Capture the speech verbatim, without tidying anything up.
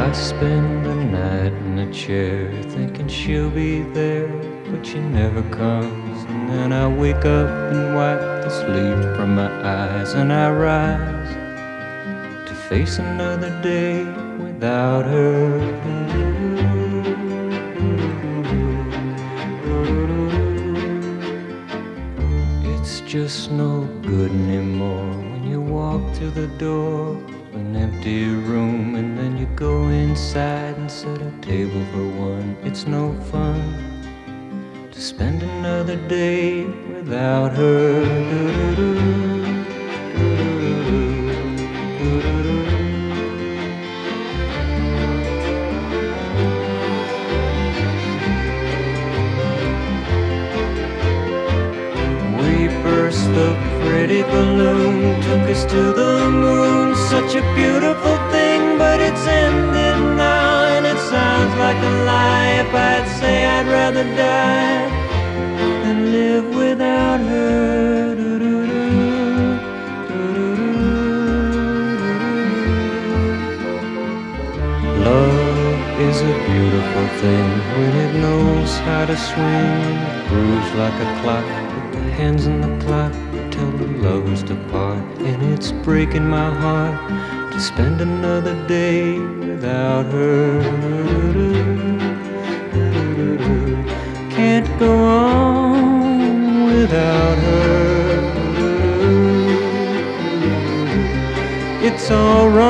I spend the night in a chair thinking she'll be there, but she never comes. And then I wake up and wipe the sleep from my eyes, and I rise to face another day without her. It's just no good anymore when you walk through the door of an empty room, and then you go inside and set a table for one. It's no fun to spend another day without her. The pretty balloon took us to the moon, such a beautiful thing, but it's ended now, and it sounds like a lie if I'd say I'd rather die than live without her. Love is a beautiful thing when it knows how to swing. It grooves like a clock, hands on the clock till the lovers depart, and it's breaking my heart to spend another day without her. Can't go on without her. It's all wrong.